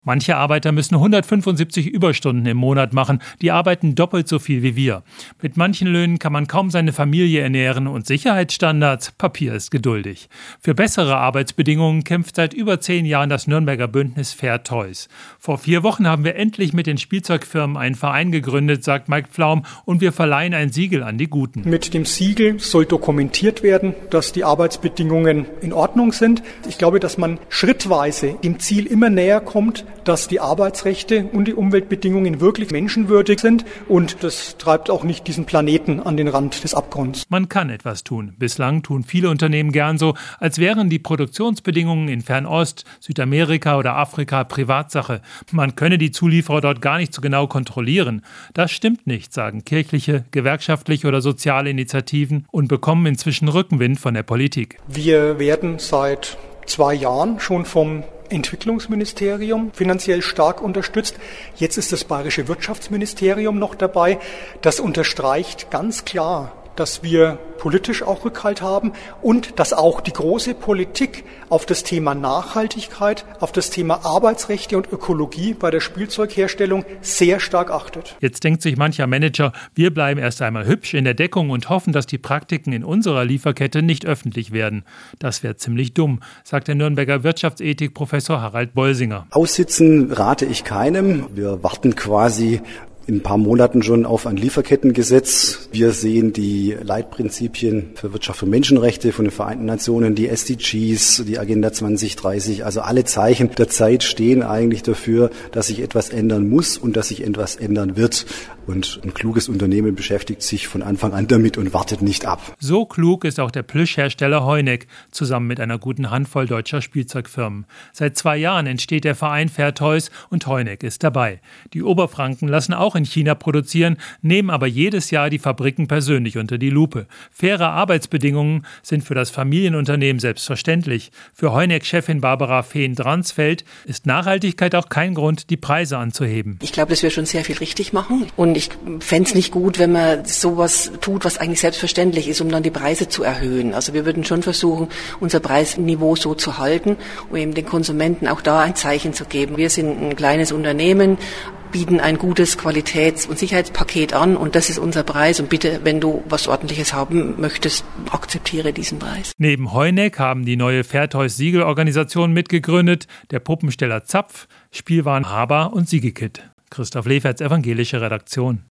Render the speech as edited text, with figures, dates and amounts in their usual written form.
Manche Arbeiter müssen 175 Überstunden im Monat machen. Die arbeiten doppelt so viel wie wir. Mit manchen Löhnen kann man kaum seine Familie ernähren und Sicherheitsstandards, Papier ist geduldig. Für bessere Arbeitsbedingungen kämpft seit über 10 Jahren das Nürnberger Bündnis Fair Toys. Vor 4 Wochen haben wir endlich mit den Spielzeugfirmen einen Verein gegründet, sagt Mike Pflaum, und wir verleihen ein Siegel an die Guten. Mit dem Siegel soll dokumentiert werden, dass die Arbeitsbedingungen in Ordnung sind. Ich glaube, dass man schrittweise dem Ziel immer näher kommt, dass die Arbeitsrechte und die Umweltbedingungen wirklich menschenwürdig sind, und das treibt auch nicht diesen Planeten an den Rand des Abgrunds. Man kann etwas tun. Bislang tun viele Unternehmen gern so, als wären die Produktionsbedingungen in Fernost, Südamerika oder Afrika Privatsache. Man könne die Zulieferer dort gar nicht so genau kontrollieren. Das stimmt nicht, sagen kirchliche, gewerkschaftliche oder soziale Initiativen und bekommen inzwischen Rückenwind von der Politik. Wir werden seit 2 Jahren schon vom Entwicklungsministerium finanziell stark unterstützt. Jetzt ist das Bayerische Wirtschaftsministerium noch dabei. Das unterstreicht ganz klar, dass wir politisch auch Rückhalt haben und dass auch die große Politik auf das Thema Nachhaltigkeit, auf das Thema Arbeitsrechte und Ökologie bei der Spielzeugherstellung sehr stark achtet. Jetzt denkt sich mancher Manager, wir bleiben erst einmal hübsch in der Deckung und hoffen, dass die Praktiken in unserer Lieferkette nicht öffentlich werden. Das wäre ziemlich dumm, sagt der Nürnberger Wirtschaftsethikprofessor Harald Bolsinger. Aussitzen rate ich keinem. Wir warten quasi in ein paar Monaten schon auf ein Lieferkettengesetz. Wir sehen die Leitprinzipien für Wirtschaft und Menschenrechte von den Vereinten Nationen, die SDGs, die Agenda 2030, also alle Zeichen der Zeit stehen eigentlich dafür, dass sich etwas ändern muss und dass sich etwas ändern wird. Und ein kluges Unternehmen beschäftigt sich von Anfang an damit und wartet nicht ab. So klug ist auch der Plüschhersteller Heuneck, zusammen mit einer guten Handvoll deutscher Spielzeugfirmen. Seit 2 Jahren entsteht der Verein Fair Toys und Heuneck ist dabei. Die Oberfranken lassen auch in China produzieren, nehmen aber jedes Jahr die Fabriken persönlich unter die Lupe. Faire Arbeitsbedingungen sind für das Familienunternehmen selbstverständlich. Für Heuneck-Chefin Barbara Fehn-Dransfeld ist Nachhaltigkeit auch kein Grund, die Preise anzuheben. Ich glaube, dass wir schon sehr viel richtig machen. Und ich fände es nicht gut, wenn man sowas tut, was eigentlich selbstverständlich ist, um dann die Preise zu erhöhen. Also wir würden schon versuchen, unser Preisniveau so zu halten, um eben den Konsumenten auch da ein Zeichen zu geben. Wir sind ein kleines Unternehmen, bieten ein gutes Qualitäts- und Sicherheitspaket an und das ist unser Preis. Und bitte, wenn du was Ordentliches haben möchtest, akzeptiere diesen Preis. Neben Heuneck haben die neue Fair Toys Siegelorganisation mitgegründet, der Puppensteller Zapf, Spielwaren Haber und Siegekit. Christoph Leferts, evangelische Redaktion.